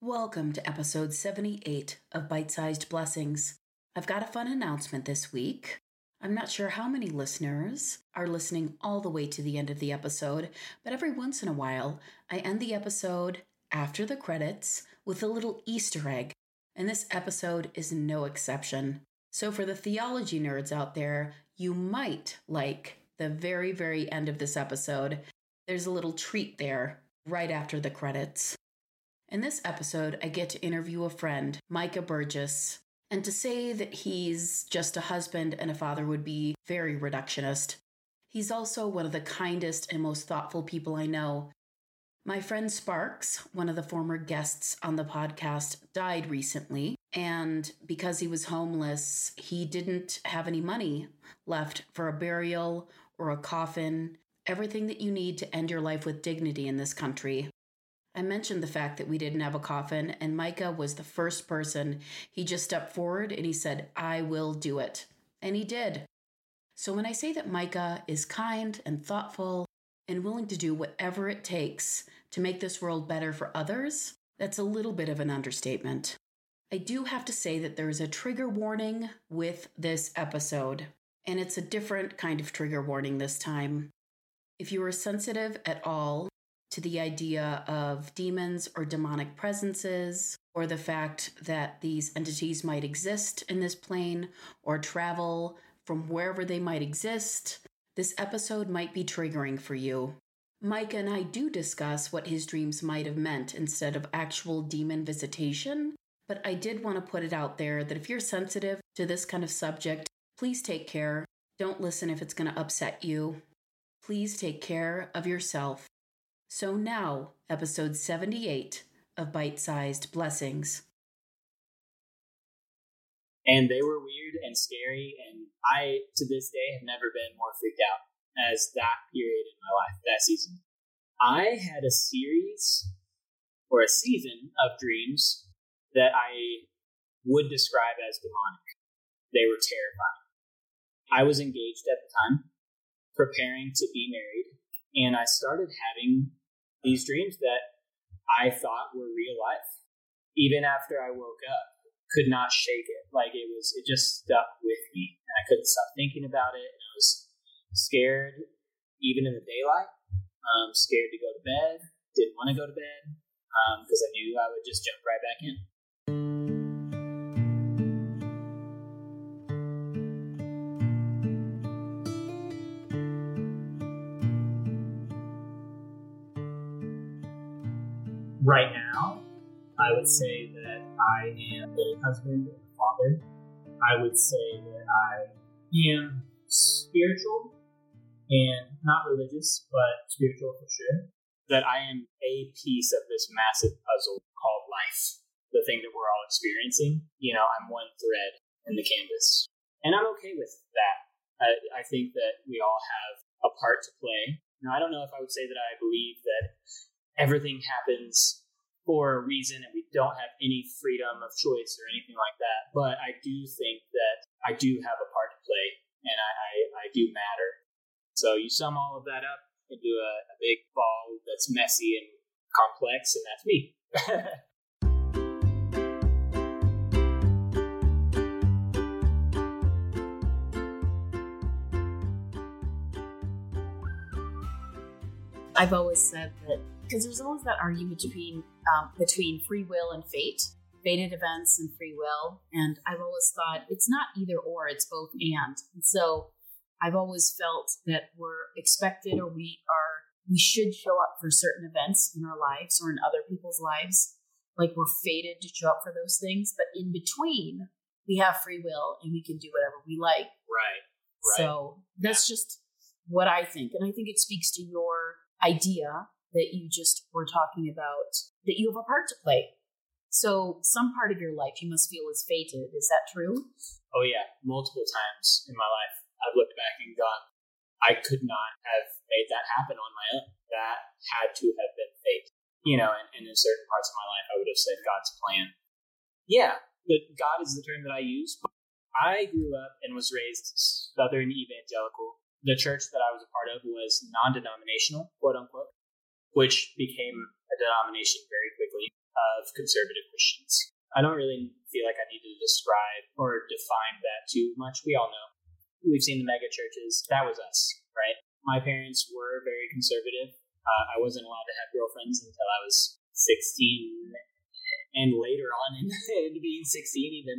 Welcome to episode 78 of Bite-Sized Blessings. I've got a fun announcement this week. I'm not sure how many listeners are listening all the way to the end of the episode, but every once in a while, I end the episode after the credits with a little Easter egg, and this episode is no exception. So for the theology nerds out there, you might like the very, very end of this episode. There's a little treat there right after the credits. In this episode, I get to interview a friend, Micah Burgess, and to say that he's just a husband and a father would be very reductionist. He's also one of the kindest and most thoughtful people I know. My friend Sparks, one of the former guests on the podcast, died recently, and because he was homeless, he didn't have any money left for a burial or a coffin, everything that you need to end your life with dignity in this country. I mentioned the fact that we didn't have a coffin, and Micah was the first person. He just stepped forward and he said, "I will do it." And he did. So when I say that Micah is kind and thoughtful and willing to do whatever it takes to make this world better for others, that's a little bit of an understatement. I do have to say that there is a trigger warning with this episode, and it's a different kind of trigger warning this time. If you are sensitive at all to the idea of demons or demonic presences, or the fact that these entities might exist in this plane or travel from wherever they might exist, this episode might be triggering for you. Micah and I do discuss what his dreams might have meant instead of actual demon visitation, but I did want to put it out there that if you're sensitive to this kind of subject, please take care. Don't listen if it's going to upset you. Please take care of yourself. So now, episode 78 of Bite-Sized Blessings. And they were weird and scary, and I, to this day, have never been more freaked out as that period in my life, that season. I had a series, or a season, of dreams that I would describe as demonic. They were terrifying. I was engaged at the time, preparing to be married, and I started having these dreams that I thought were real life. Even after I woke up, could not shake it. It just stuck with me, and I couldn't stop thinking about it. And I was scared, even in the daylight. Scared to go to bed. Didn't want to go to bed because I knew I would just jump right back in. Right now, I would say that I am a husband and a father. I would say that I am spiritual and not religious, but spiritual for sure. That I am a piece of this massive puzzle called life, the thing that we're all experiencing. I'm one thread in the canvas. And I'm okay with that. I think that we all have a part to play. Now, I don't know if I would say that I believe that everything happens for a reason and we don't have any freedom of choice or anything like that. But I do think that I do have a part to play and I do matter. So you sum all of that up into a big ball that's messy and complex, and that's me. I've always said that because there's always that argument between free will and fate, fated events and free will, and I've always thought it's not either or, it's both and so I've always felt that we're expected or we should show up for certain events in our lives or in other people's lives, like we're fated to show up for those things, but in between we have free will and we can do whatever we like. Right. So that's just what I think, and I think it speaks to your idea that you just were talking about, that you have a part to play. So some part of your life you must feel is fated. Is that true? Oh yeah, multiple times in my life I've looked back and gone, I could not have made that happen on my own. That had to have been fate. And in certain parts of my life I would have said God's plan. Yeah, but God is the term that I use. I grew up and was raised Southern evangelical. The church that I was a part of was non-denominational, quote unquote, which became a denomination very quickly. of conservative Christians. I don't really feel like I need to describe or define that too much. We all know. We've seen the mega churches. That was us, right? My parents were very conservative. I wasn't allowed to have girlfriends until I was 16, and later on in being 16, even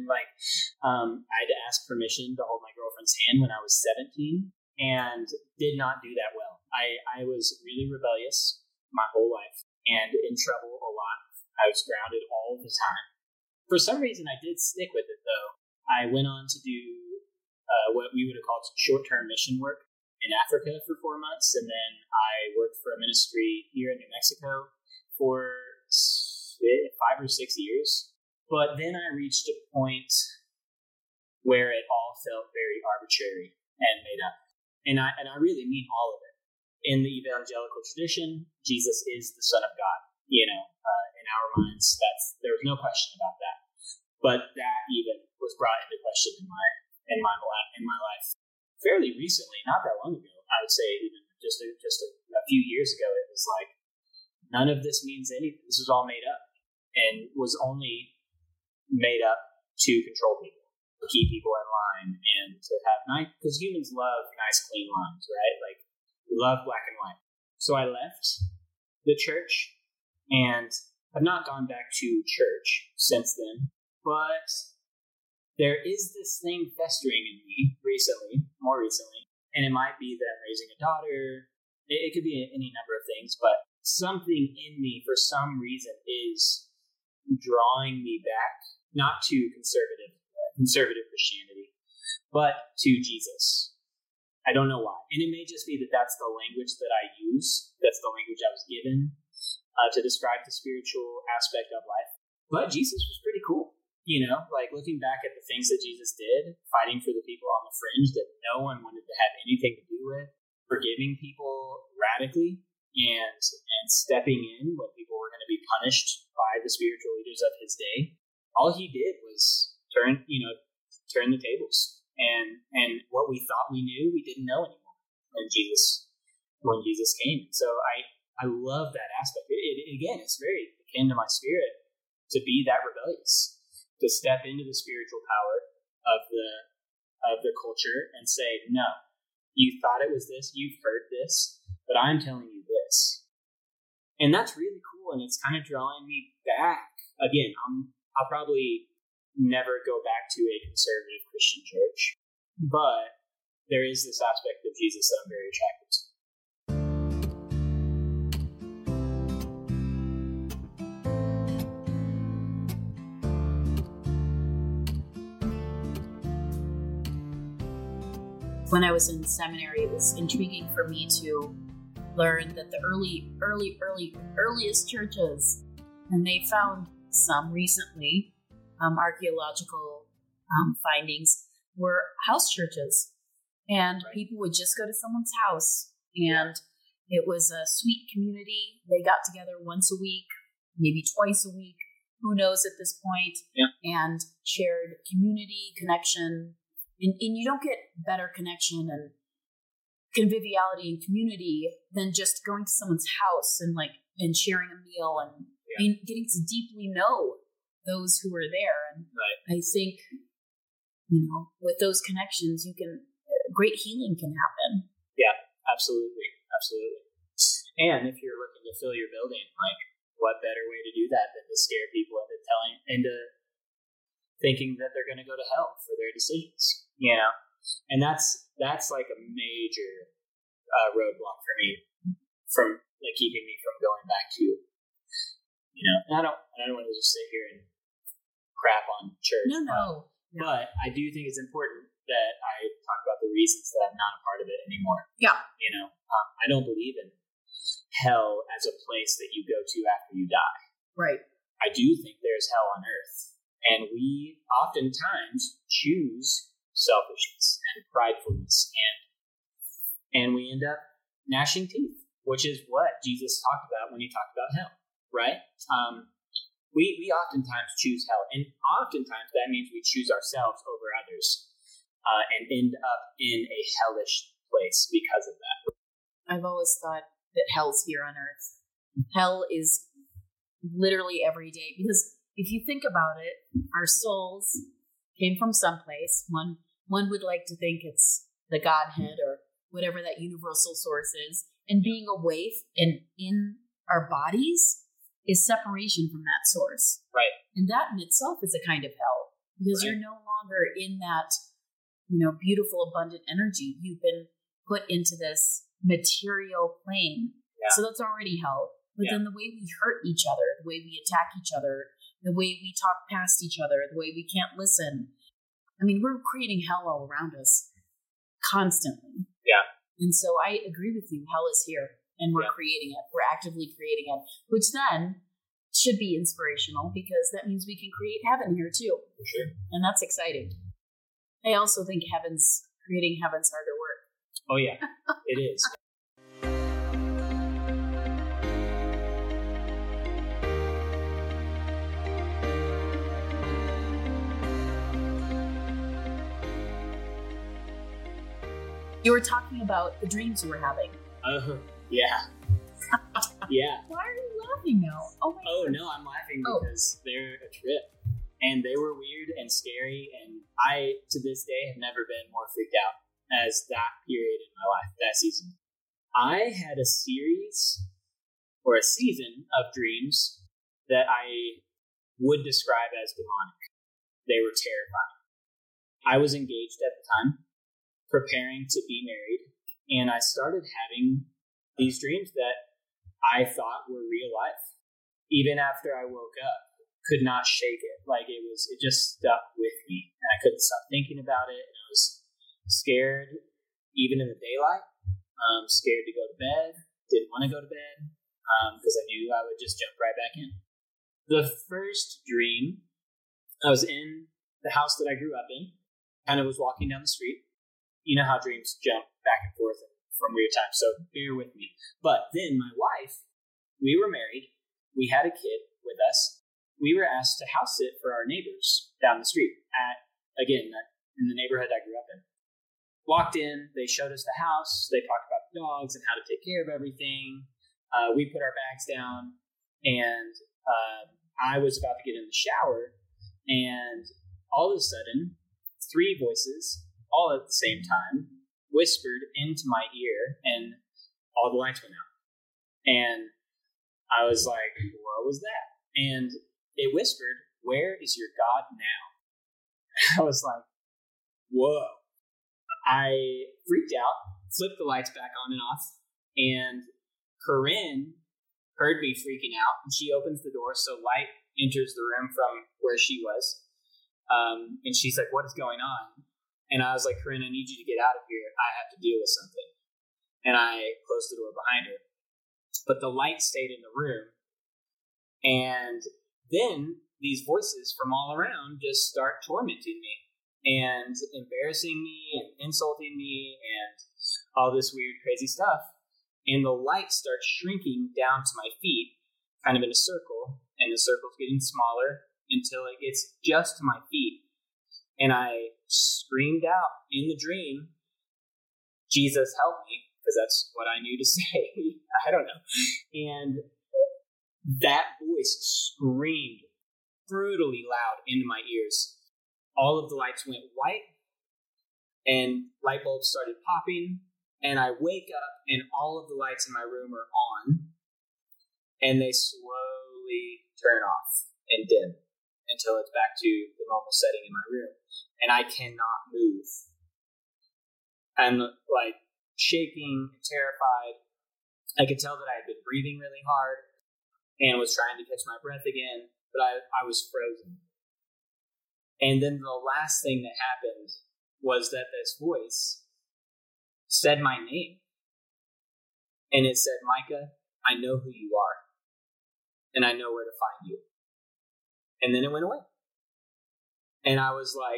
I had to ask permission to hold my girlfriend's hand when I was 17, and did not do that well. I was really rebellious my whole life and in trouble a lot. I was grounded all the time. For some reason, I did stick with it, though. I went on to do what we would have called short-term mission work in Africa for 4 months, and then I worked for a ministry here in New Mexico for 5 or 6 years. But then I reached a point where it all felt very arbitrary and made up. And I really mean all of it. In the evangelical tradition, Jesus is the Son of God. In our minds, there's no question about that. But that even was brought into question in my life fairly recently, not that long ago. I would say even just a few years ago. It was like, none of this means anything. This was all made up, and was only made up to control people, to keep people in line, and to have nice, because humans love nice, clean lines, right? Like, we love black and white. So I left the church, and I've not gone back to church since then, but there is this thing festering in me more recently, and it might be that I'm raising a daughter. It could be any number of things, but something in me, for some reason, is drawing me back, not to conservative Christianity, but to Jesus. I don't know why. And it may just be that that's the language that I use. That's the language I was given to describe the spiritual aspect of life. But Jesus was pretty cool. Looking back at the things that Jesus did, fighting for the people on the fringe that no one wanted to have anything to do with, forgiving people radically, and stepping in when people were going to be punished by the spiritual leaders of his day. All he did was turn the tables. And what we thought we knew, we didn't know anymore when Jesus came. So I love that aspect. Again, it's very akin to my spirit to be that rebellious, to step into the spiritual power of the culture and say, no, you thought it was this, you've heard this, but I'm telling you this. And that's really cool, and it's kind of drawing me back. Again, I'll probably never go back to a conservative Christian church, but there is this aspect of Jesus that I'm very attracted to. When I was in seminary, it was intriguing for me to learn that the earliest churches, and they found some recently, archaeological findings, were house churches. And Right. People would just go to someone's house, and it was a sweet community. They got together once a week, maybe twice a week, who knows at this point, and shared community, connection. And you don't get better connection and conviviality and community than just going to someone's house and sharing a meal and getting to deeply know those who are there. And I think, with those connections, great healing can happen. Yeah, absolutely. And if you're looking to fill your building, what better way to do that than to scare people into thinking that they're going to go to hell for their decisions? And that's like a major roadblock for me, from keeping me from going back to, and I don't want to just sit here and crap on church. No. But I do think it's important that I talk about the reasons that I'm not a part of it anymore. Yeah. I don't believe in hell as a place that you go to after you die. Right. I do think there's hell on earth. And we oftentimes choose selfishness and pridefulness, and we end up gnashing teeth, which is what Jesus talked about when he talked about hell, right? We oftentimes choose hell, and oftentimes that means we choose ourselves over others, and end up in a hellish place because of that. I've always thought that hell's here on earth. Hell is literally every day. Because if you think about it, our souls came from someplace. One would like to think it's the Godhead or whatever that universal source is. And being away in our bodies is separation from that source. Right. And that in itself is a kind of hell, because you're no longer in that, beautiful, abundant energy. You've been put into this material plane. Yeah. So that's already hell. But then the way we hurt each other, the way we attack each other, the way we talk past each other, the way we can't listen. I mean, we're creating hell all around us constantly. Yeah. And so I agree with you. Hell is here, and we're creating it. We're actively creating it, which then should be inspirational, because that means we can create heaven here too. For sure. And that's exciting. I also think creating heaven's harder work. Oh yeah, it is. You were talking about the dreams you were having. Yeah. Yeah. Why are you laughing now? Oh no, I'm laughing because they're a trip. And they were weird and scary, and I, to this day, have never been more freaked out as that period in my life, that season. I had a series, or a season, of dreams that I would describe as demonic. They were terrifying. I was engaged at the time, preparing to be married, and I started having these dreams that I thought were real life. Even after I woke up, could not shake it. Like it just stuck with me, and I couldn't stop thinking about it. And I was scared, even in the daylight. Scared to go to bed. Didn't want to go to bed because I knew I would just jump right back in. The first dream, I was in the house that I grew up in. Kind of was walking down the street. You know how dreams jump back and forth from weird times, so bear with me. But then my wife, we were married. We had a kid with us. We were asked to house sit for our neighbors down the street in the neighborhood I grew up in. Walked in, they showed us the house, they talked about the dogs and how to take care of everything. We put our bags down, and I was about to get in the shower, and all of a sudden, 3 voices, all at the same time, whispered into my ear, and all the lights went out. And I was like, what was that? And it whispered, "Where is your God now?" I was like, whoa. I freaked out, flipped the lights back on and off, and Corinne heard me freaking out, and she opens the door so light enters the room from where she was. And she's like, "What is going on?" And I was like, "Corinne, I need you to get out of here. I have to deal with something." And I closed the door behind her. But the light stayed in the room, and then these voices from all around just start tormenting me and embarrassing me and insulting me and all this weird, crazy stuff. And the light starts shrinking down to my feet, kind of in a circle, and the circle's getting smaller until it gets just to my feet. And I screamed out in the dream, "Jesus, help me," because that's what I knew to say. I don't know. And that voice screamed brutally loud into my ears. All of the lights went white, and light bulbs started popping, and I wake up, and all of the lights in my room are on, and they slowly turn off and dim until it's back to the normal setting in my room, and I cannot move. I'm like shaking, terrified. I could tell that I had been breathing really hard and was trying to catch my breath again, but I was frozen. And then the last thing that happened was that this voice said my name. And it said, "Micah, I know who you are, and I know where to find you." And then it went away. And I was like,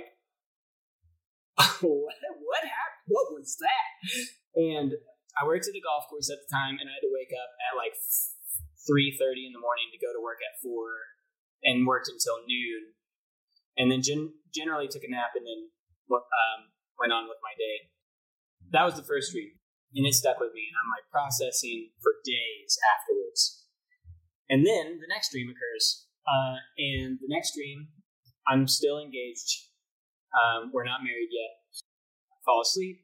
what happened? What was that? And I worked at a golf course at the time, and I had to wake up at like 3:30 in the morning to go to work at 4, and worked until noon. And then generally took a nap, and then went on with my day. That was the first dream, and it stuck with me, and I'm like processing for days afterwards. And then the next dream occurs. And the next dream, I'm still engaged. We're not married yet. I fall asleep.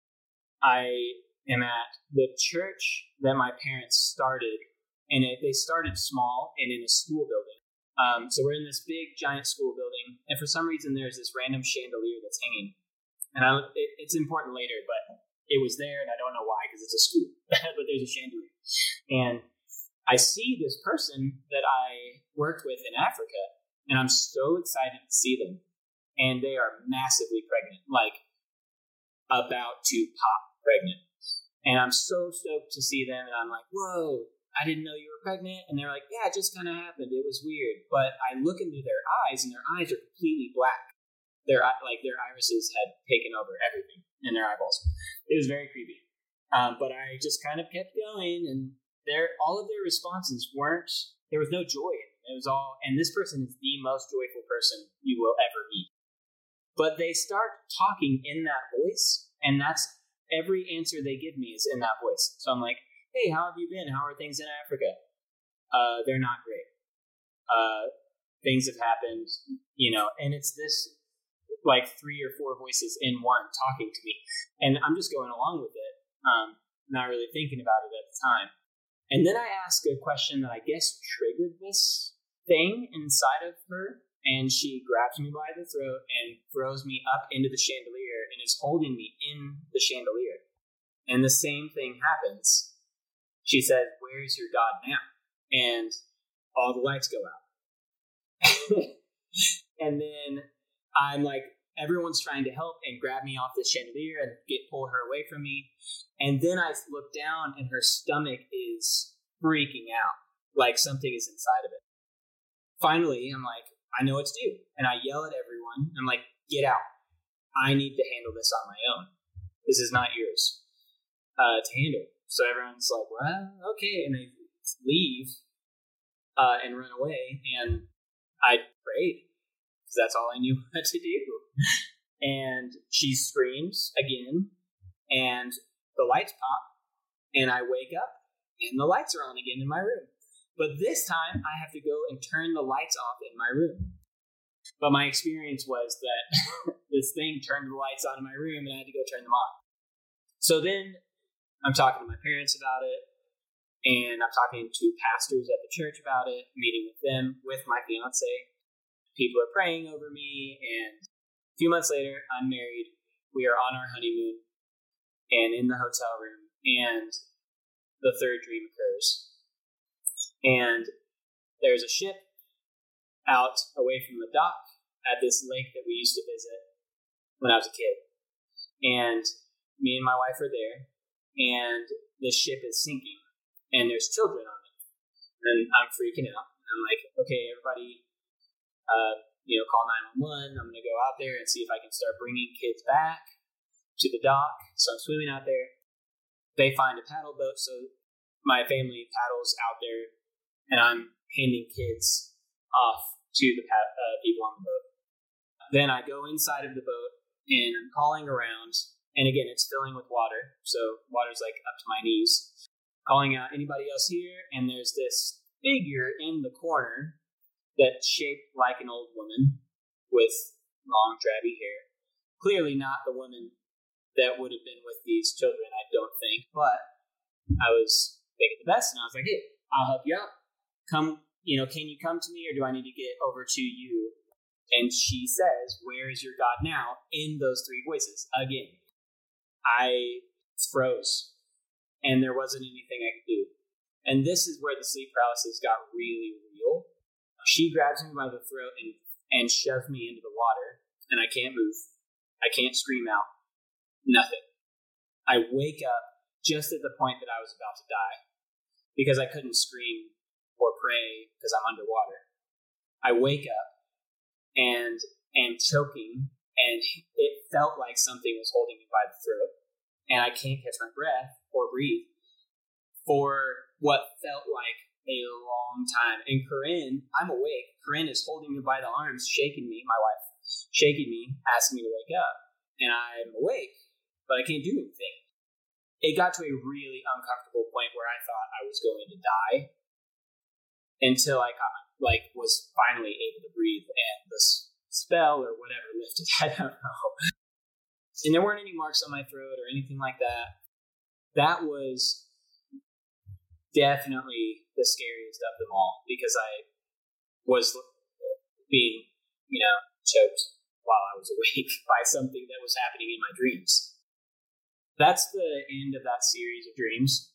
I am at the church that my parents started, and they started small and in a school building. So we're in this big, giant school building, and for some reason there's this random chandelier that's hanging. And it's important later, but it was there, and I don't know why, because it's a school. But there's a chandelier. And I see this person that I worked with in Africa, and I'm so excited to see them. And they are massively pregnant, like about to pop pregnant. And I'm so stoked to see them, and I'm like, whoa, I didn't know you were pregnant. And they're like, yeah, it just kind of happened. It was weird. But I look into their eyes, and their eyes are completely black. Their irises had taken over everything in their eyeballs. It was very creepy. But I just kind of kept going, and all of their responses there was no joy in it. It was all, and this person is the most joyful person you will ever meet. But they start talking in that voice, and that's every answer they give me is in that voice. So I'm like, hey, how have you been? How are things in Africa? They're not great. Things have happened, and it's this like 3 or 4 voices in one talking to me. And I'm just going along with it, not really thinking about it at the time. And then I ask a question that I guess triggered this thing inside of her. And she grabs me by the throat and throws me up into the chandelier and is holding me in the chandelier. And the same thing happens. She says, "Where's your God now?" And all the lights go out. And then I'm like, everyone's trying to help and grab me off the chandelier and pull her away from me. And then I look down and her stomach is freaking out, like something is inside of it. Finally, I'm like, I know what to do. And I yell at everyone. I'm like, get out. I need to handle this on my own. This is not yours to handle. So everyone's like, well, okay. And they leave and run away. And I prayed, because that's all I knew what to do. And she screams again, and the lights pop, and I wake up, and the lights are on again in my room. But this time, I have to go and turn the lights off in my room. But my experience was that this thing turned the lights on in my room, and I had to go turn them off. So then I'm talking to my parents about it, and I'm talking to pastors at the church about it, meeting with them, with my fiance. People are praying over me, and a few months later, I'm married. We are on our honeymoon, and in the hotel room, and the third dream occurs. And there's a ship out away from the dock at this lake that we used to visit when I was a kid. And me and my wife are there, and the ship is sinking, and there's children on it. And I'm freaking out. And I'm like, okay, everybody, call 911. I'm going to go out there and see if I can start bringing kids back to the dock. So I'm swimming out there. They find a paddle boat, so my family paddles out there, and I'm handing kids off to the people on the boat. Then I go inside of the boat, and I'm calling around, and again, it's filling with water, so water's like up to my knees. Calling out, anybody else here? And there's this figure in the corner that's shaped like an old woman with long, drabby hair. Clearly not the woman that would have been with these children, I don't think, but I was thinking the best, and I was like, hey, I'll help you out. Come, can you come to me, or do I need to get over to you? And she says, where is your God now? In those 3 voices. Again, I froze, and there wasn't anything I could do. And this is where the sleep paralysis got really real. She grabs me by the throat and shoves me into the water, and I can't move. I can't scream out. Nothing. I wake up just at the point that I was about to die, because I couldn't scream or pray because I'm underwater. I wake up and am choking, and it felt like something was holding me by the throat, and I can't catch my breath or breathe for what felt like a long time. And Corinne, I'm awake. Corinne is holding me by the arms, shaking me, my wife, shaking me, asking me to wake up. And I'm awake, but I can't do anything. It got to a really uncomfortable point where I thought I was going to die. until I was finally able to breathe, and the spell or whatever lifted. I don't know. And there weren't any marks on my throat or anything like that. That was definitely the scariest of them all, because I was being, choked while I was awake by something that was happening in my dreams. That's the end of that series of dreams.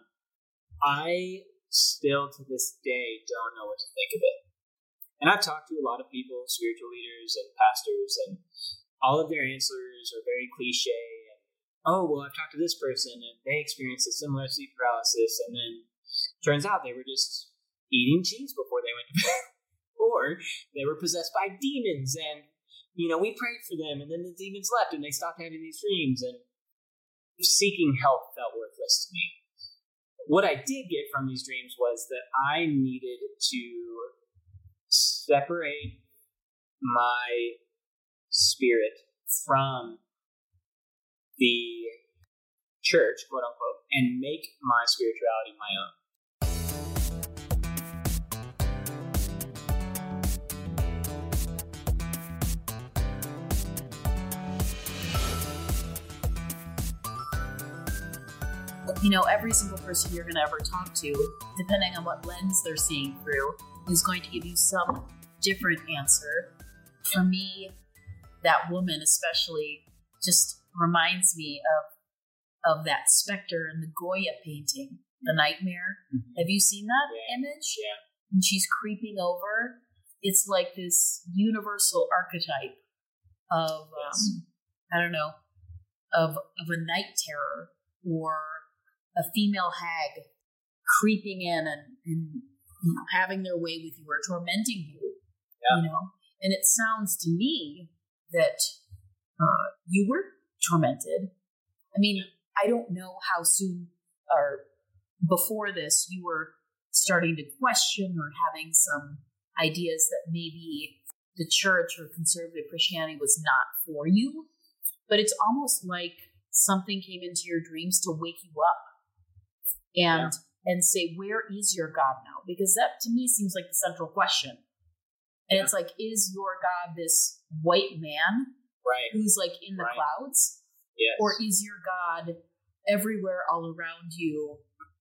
I still, to this day, don't know what to think of it. And I've talked to a lot of people, spiritual leaders and pastors, and all of their answers are very cliche. And, I've talked to this person, and they experienced a similar sleep paralysis, and then turns out they were just eating cheese before they went to bed. Or they were possessed by demons, and, we prayed for them, and then the demons left, and they stopped having these dreams, and seeking help felt worthless to me. What I did get from these dreams was that I needed to separate my spirit from the church, quote unquote, and make my spirituality my own. Every single person you're going to ever talk to, depending on what lens they're seeing through, is going to give you some different answer. For me, that woman especially just reminds me of that specter in the Goya painting, The Nightmare. Mm-hmm. Have you seen that image? Yeah. And she's creeping over. It's like this universal archetype of, of a night terror, or a female hag creeping in and having their way with you, or tormenting you, And it sounds to me that you were tormented. I mean, I don't know how soon or before this you were starting to question or having some ideas that maybe the church or conservative Christianity was not for you, but it's almost like something came into your dreams to wake you up and say, where is your God now? Because that to me seems like the central question. And it's like, is your God this white man who's like in the clouds? Yes. Or is your God everywhere all around you,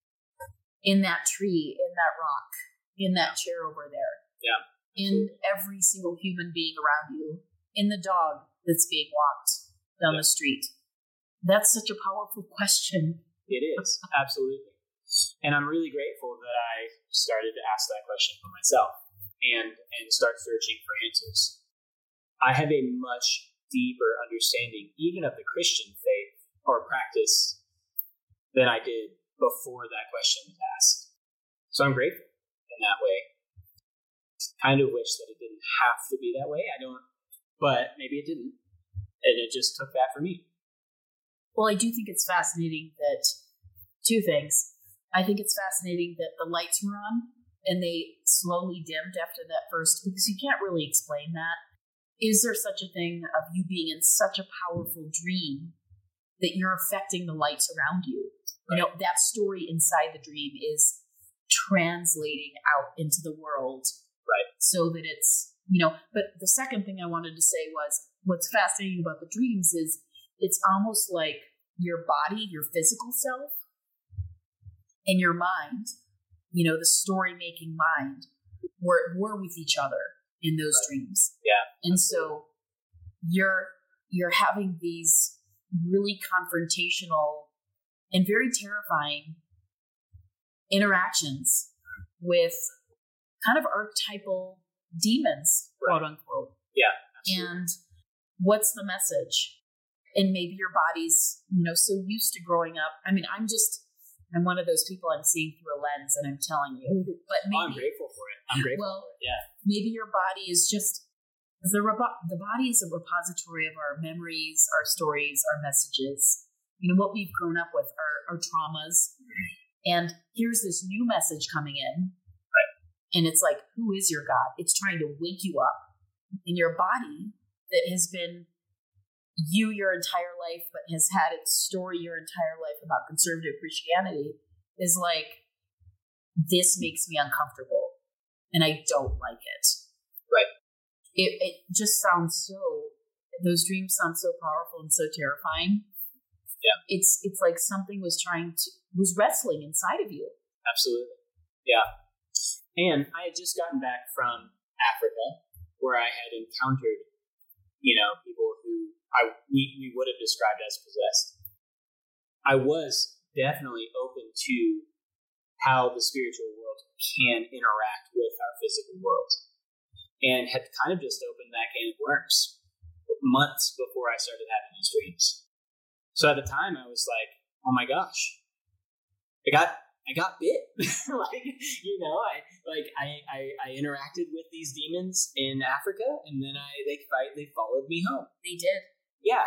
in that tree, in that rock, in that chair over there? Yeah. In every single human being around you, in the dog that's being walked down the street? That's such a powerful question. It is, absolutely. And I'm really grateful that I started to ask that question for myself and start searching for answers. I have a much deeper understanding, even of the Christian faith or practice, than I did before that question was asked. So I'm grateful in that way. Kind of wish that it didn't have to be that way. But maybe it didn't. And it just took that for me. Well, I do think it's fascinating that two things. I think it's fascinating that the lights were on and they slowly dimmed after that first, because you can't really explain that. Is there such a thing of you being in such a powerful dream that you're affecting the lights around you? Right. That story inside the dream is translating out into the world. Right. So that it's, but the second thing I wanted to say was, what's fascinating about the dreams is it's almost like your body, your physical self, and your mind, the story-making mind, were with each other in those dreams. Yeah. And so you're having these really confrontational and very terrifying interactions with kind of archetypal demons, quote unquote. Yeah. Absolutely. And what's the message? And maybe your body's, so used to growing up. I mean, I'm one of those people I'm seeing through a lens, and I'm telling you. But maybe, I'm grateful for it. I'm grateful for it. Yeah. Maybe your body is just, the body is a repository of our memories, our stories, our messages, what we've grown up with, our traumas. And here's this new message coming in. Right. And it's like, who is your God? It's trying to wake you up. And your body that has been you your entire life, but has had its story your entire life about conservative Christianity, is like, this makes me uncomfortable. and I don't like it. Right. It just sounds those dreams sound so powerful and so terrifying. Yeah. It's like something was wrestling inside of you. Absolutely. Yeah. And I had just gotten back from Africa, where I had encountered, people who we would have described as possessed. I was definitely open to how the spiritual world can interact with our physical world, and had kind of just opened that can of worms months before I started having these dreams. So at the time, I was like, "Oh my gosh, I got bit." I interacted with these demons in Africa, and then they followed me home. They did. Yeah.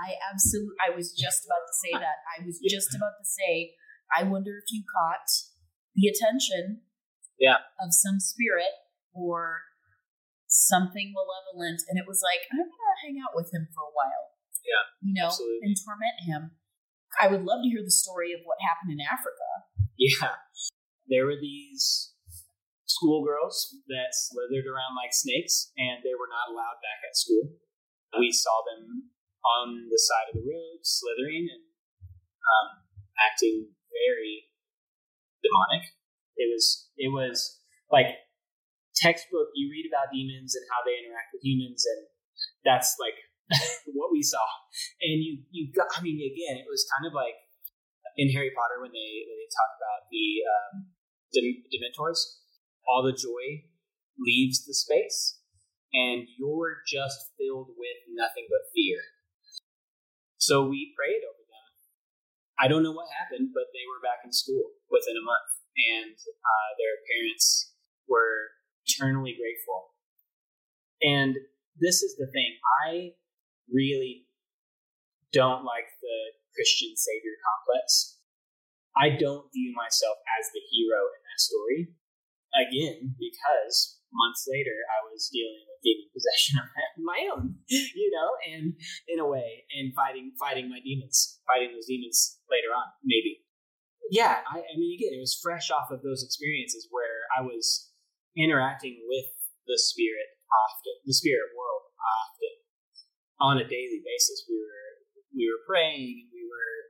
I was just about to say that. I was just about to say, I wonder if you caught the attention of some spirit or something malevolent, and it was like, I'm gonna hang out with him for a while. Yeah. Absolutely. And torment him. I would love to hear the story of what happened in Africa. Yeah. There were these schoolgirls that slithered around like snakes, and they were not allowed back at school. We saw them on the side of the road, slithering and acting very demonic. It was like textbook. You read about demons and how they interact with humans, and that's like what we saw. And you got. I mean, again, it was kind of like in Harry Potter when they talk about the Dementors. All the joy leaves the space, and you're just filled with nothing but fear. So we prayed over them. I don't know what happened, but they were back in school within a month, and their parents were eternally grateful. And this is the thing. I really don't like the Christian savior complex. I don't view myself as the hero in that story. Again, because months later I was dealing with demon possession of my own, and in a way, and fighting my demons, fighting those demons later on, maybe. Yeah, I mean, again, it was fresh off of those experiences where I was interacting with the spirit world often, on a daily basis. We were praying, and we were,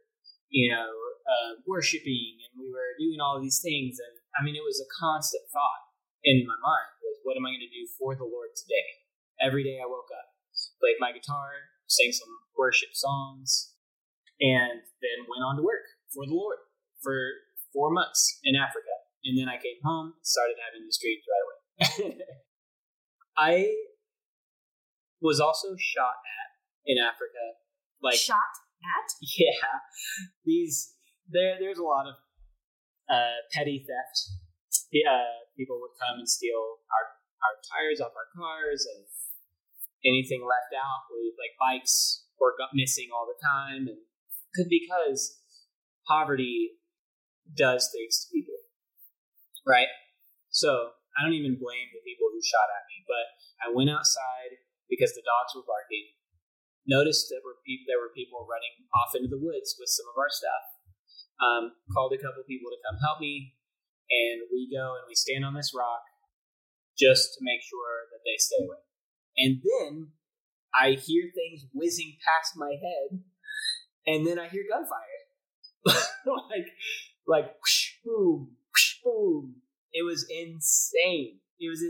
worshiping, and we were doing all of these things, and I mean, it was a constant thought in my mind was, what am I going to do for the Lord today? Every day I woke up, played my guitar, sang some worship songs, and then went on to work for the Lord for 4 months in Africa. And then I came home, started having these dreams right away. I was also shot at in Africa. Shot at? Yeah. There's a lot of petty theft. People would come and steal our tires off our cars, and anything left out with like bikes were missing all the time, and because poverty does things to people, right? So I don't even blame the people who shot at me, but I went outside because the dogs were barking. Noticed that there were people running off into the woods with some of our stuff. Called a couple people to come help me, and we go and we stand on this rock just to make sure that they stay away. And then I hear things whizzing past my head, and then I hear gunfire. like whoosh, boom, whoosh, boom. It was insane.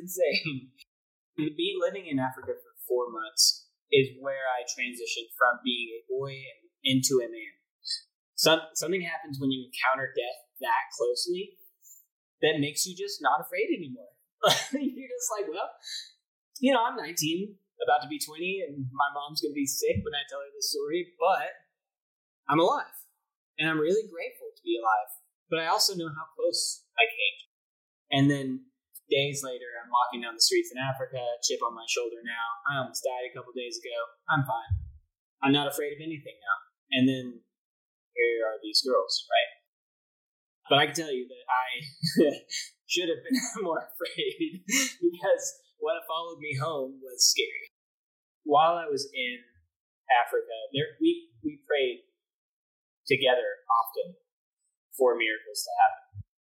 Living in Africa for 4 months is where I transitioned from being a boy and into a man. Something happens when you encounter death that closely that makes you just not afraid anymore. You're just like, well, I'm 19, about to be 20, and my mom's going to be sick when I tell her this story, but I'm alive. And I'm really grateful to be alive. But I also know how close I came. And then days later, I'm walking down the streets in Africa, chip on my shoulder now. I almost died a couple days ago. I'm fine. I'm not afraid of anything now. And then here are these girls, right? But I can tell you that I should have been more afraid, because what followed me home was scary. While I was in Africa, we prayed together often for miracles to happen.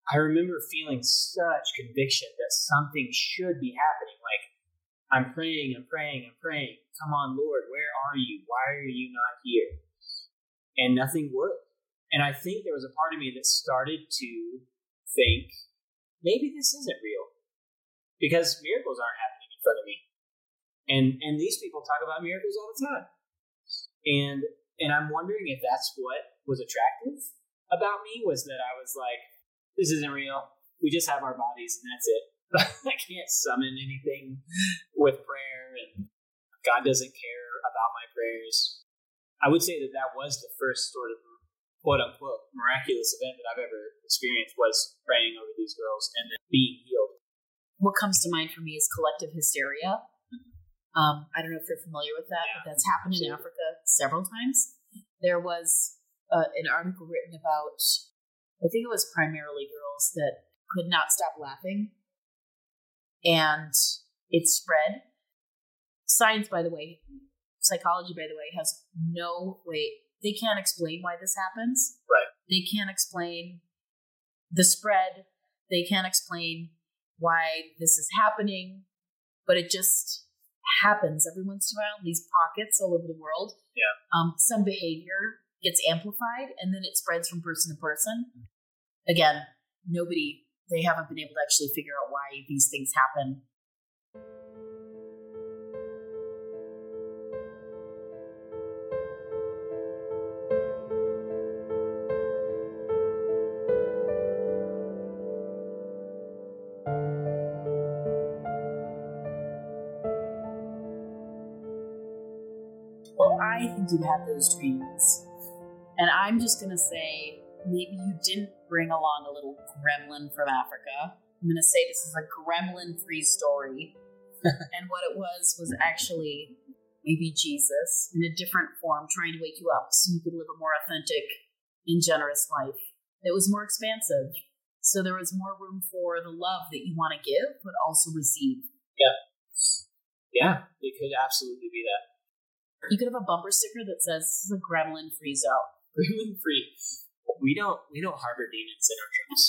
I remember feeling such conviction that something should be happening. Like, I'm praying. Come on, Lord, where are you? Why are you not here? And nothing worked. And I think there was a part of me that started to think, maybe this isn't real. Because miracles aren't happening in front of me. And these people talk about miracles all the time. And I'm wondering if that's what was attractive about me, was that I was like, this isn't real. We just have our bodies and that's it. I can't summon anything with prayer, and God doesn't care about my prayers. I would say that was the first sort of quote-unquote miraculous event that I've ever experienced, was praying over these girls and then being healed. What comes to mind for me is collective hysteria. I don't know if you're familiar with that, but that's happened in Africa several times. There was an article written about, I think it was primarily girls that could not stop laughing. And it spread. Science, by the way, psychology, by the way, has no way. They can't explain why this happens. Right. They can't explain the spread. They can't explain why this is happening. But it just happens every once in a while in these pockets all over the world. Yeah. Some behavior gets amplified and then it spreads from person to person. Again, they haven't been able to actually figure out why these things happen. Well, I think you had those dreams. And I'm just going to say, maybe you didn't bring along a little gremlin from Africa. I'm going to say this is a gremlin-free story. And what it was actually maybe Jesus in a different form trying to wake you up so you could live a more authentic and generous life. It was more expansive. So there was more room for the love that you want to give, but also receive. Yeah. Yeah, it could absolutely be that. You could have a bumper sticker that says, this is a gremlin-free zone. Gremlin-free. We don't harbor demons in our dreams.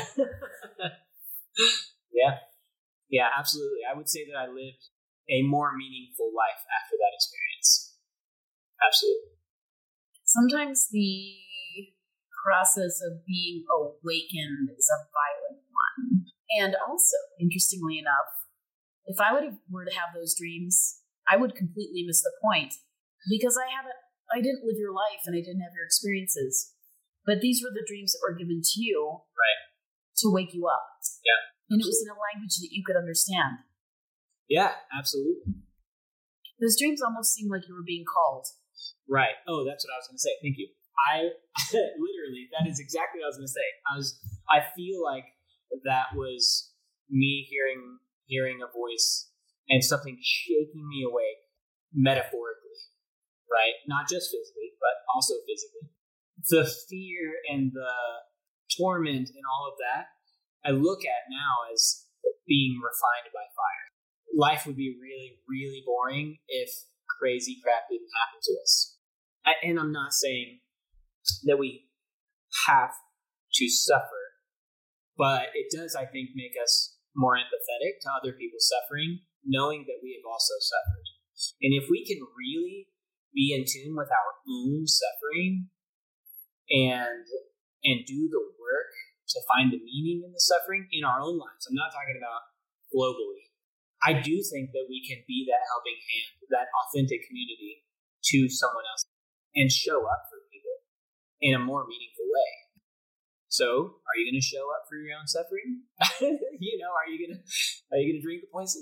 Yeah, absolutely. I would say that I lived a more meaningful life after that experience. Absolutely. Sometimes the process of being awakened is a violent one. And also, interestingly enough, if I were to have those dreams, I would completely miss the point, because I didn't live your life and I didn't have your experiences. But these were the dreams that were given to you, right, to wake you up. Yeah. And it was in a language that you could understand. Yeah, absolutely. Those dreams almost seemed like you were being called. Right. Oh, that's what I was going to say. Thank you. I literally, that is exactly what I was going to say. I feel like that was me hearing a voice and something shaking me awake, metaphorically, right? Not just physically, but also physically. The fear and the torment and all of that, I look at now as being refined by fire. Life would be really, really boring if crazy crap didn't happen to us. And I'm not saying that we have to suffer, but it does, I think, make us more empathetic to other people's suffering, knowing that we have also suffered. And if we can really be in tune with our own suffering and do the work to find the meaning in the suffering in our own lives, I'm not talking about globally, I do think that we can be that helping hand, that authentic community to someone else and show up for people in a more meaningful way. So, are you going to show up for your own suffering? Are you going to drink the poison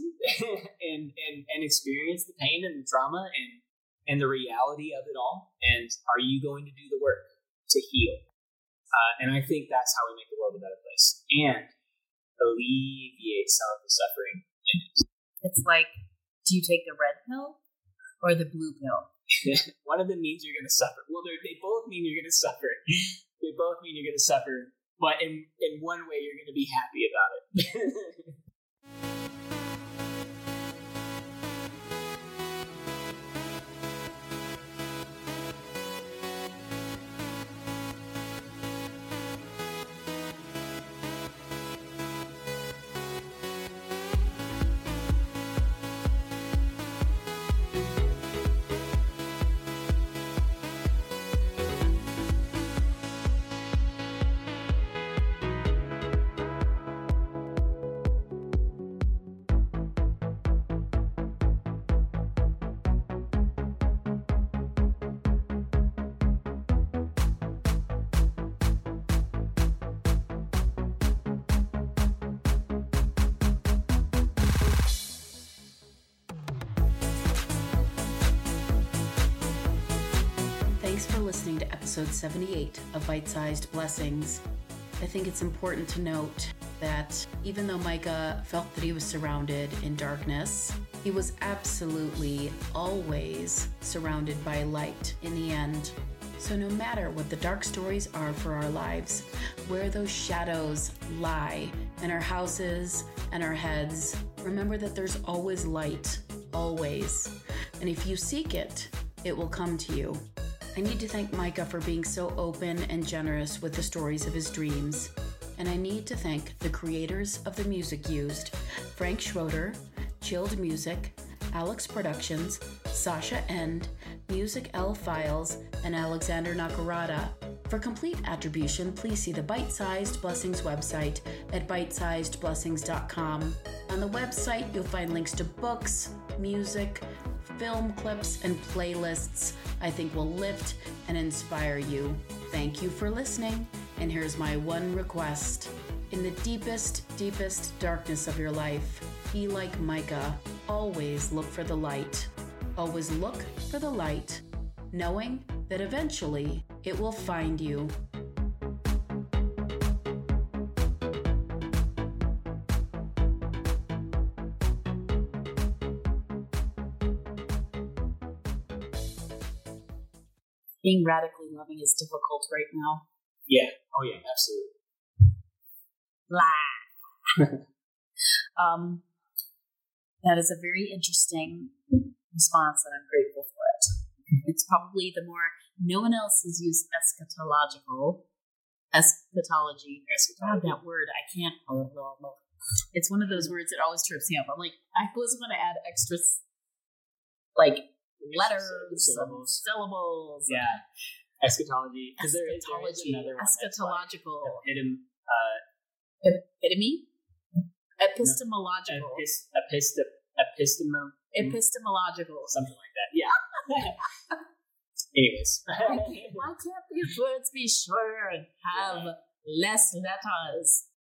and experience the pain and the trauma and the reality of it all? And are you going to do the work to heal? And I think that's how we make the world a better place and alleviate some of the suffering in it. It's like, do you take the red pill or the blue pill? One of them means you're going to suffer. Well, they both mean you're going to suffer. They both mean you're going to suffer, but in one way, you're going to be happy about it. Thanks for listening to episode 78 of Bite-Sized Blessings. I think it's important to note that even though Micah felt that he was surrounded in darkness, he was absolutely always surrounded by light in the end. So no matter what the dark stories are for our lives, where those shadows lie in our houses and our heads, remember that there's always light, always. And if you seek it, it will come to you. I need to thank Micah for being so open and generous with the stories of his dreams. And I need to thank the creators of the music used, Frank Schroeder, Chilled Music, Alex Productions, Sasha End, Music L Files, and Alexander Nakarada. For complete attribution, please see the Bite-Sized Blessings website at bitesizedblessings.com. On the website, you'll find links to books, music, film clips, and playlists I think will lift and inspire you. Thank you for listening, and here's my one request. In the deepest, deepest darkness of your life, be like Micah. Always look for the light. Always look for the light, knowing that eventually it will find you. Being radically loving is difficult right now. Yeah. Oh, yeah, absolutely. That is a very interesting response, and I'm grateful for it. It's probably the more, no one else has used eschatology. God, that word, I can't. It's one of those words that always trips me up. I'm like, I always want to add extra, like, letters, syllables. Yeah. Eschatology. Eschatology. Eschatological. Epitome? Epistemological. Epistemological. Something like that. Yeah. Anyways. Why can't these words be shorter and have less letters?